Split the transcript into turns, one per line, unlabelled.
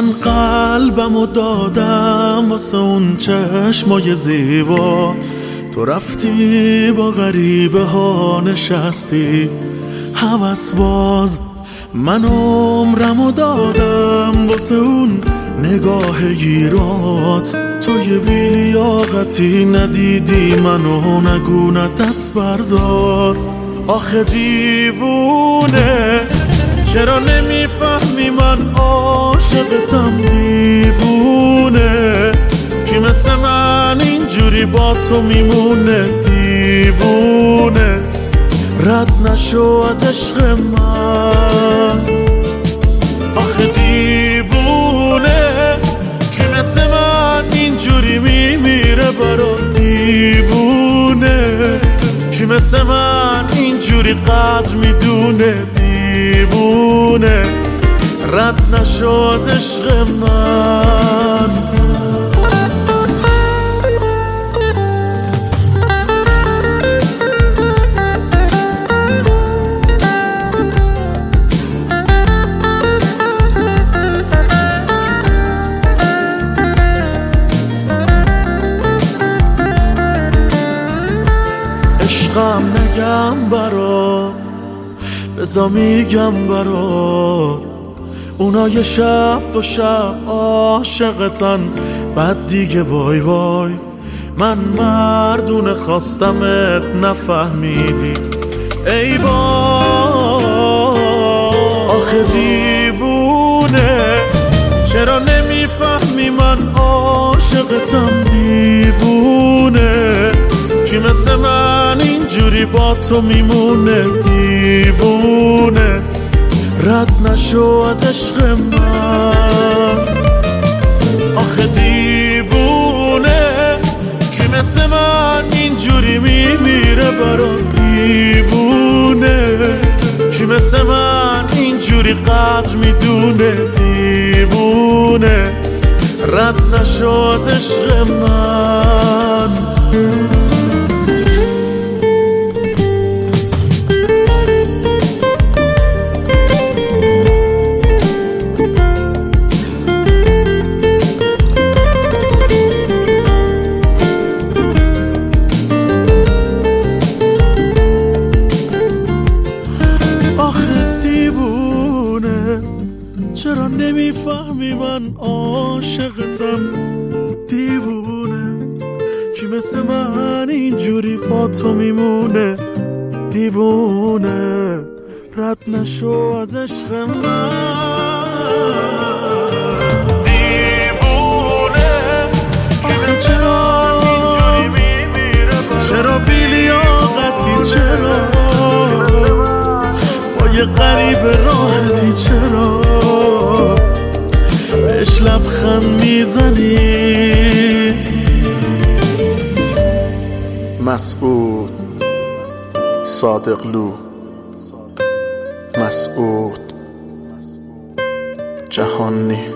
من قلبمو دادم واسه اون چشمای زیبات، تو رفتی با غریبه ها نشستی هوس باز. من عمرمو دادم واسه اون نگاه گیرات، تو یه بیلیاقتی ندیدی منو، نگو نه دست بردار. آخه دیوونه چرا نمیفهمی من عاشقتم؟ دیوونه کی مثل من اینجوری با تو میمونه؟ دیوونه رد نشو از عشق من. آخه دیوونه کی مثل من اینجوری میمیره برات؟ دیوونه کی مثل من اینجوری قدر میدونه؟ دیوونه رد نشو از عشق من. عشقم نگم برات، بزا میگم برات، اونا یه شب دو شب عاشقتن بعد دیگه بای بای. من مردونه خواستمت نفهمیدی ای بای. آخه دیوونه چرا نمیفهمی من عاشقتم؟ دیوونه کی مثل من اینجوری با تو میمونه؟ دیوونه رد نشو از عشق من. آخه دیوونه کی مثل من اینجوری میمیره برات؟ دیوونه کی مثل من اینجوری قدر میدونه؟ دیوونه رد نشو از عشق من. چرا نمیفهمی من عاشقتم؟ دیوونه کی مثل من اینجوری با تو میمونه؟ دیوونه رد نشو از عشق من. دیوونه آخه چرا بیلیاقتی؟ چرا با یه غریب راحتی؟ چرا بهش لبخند میزنی؟ مسعود صادقلو، مسعود جهانی.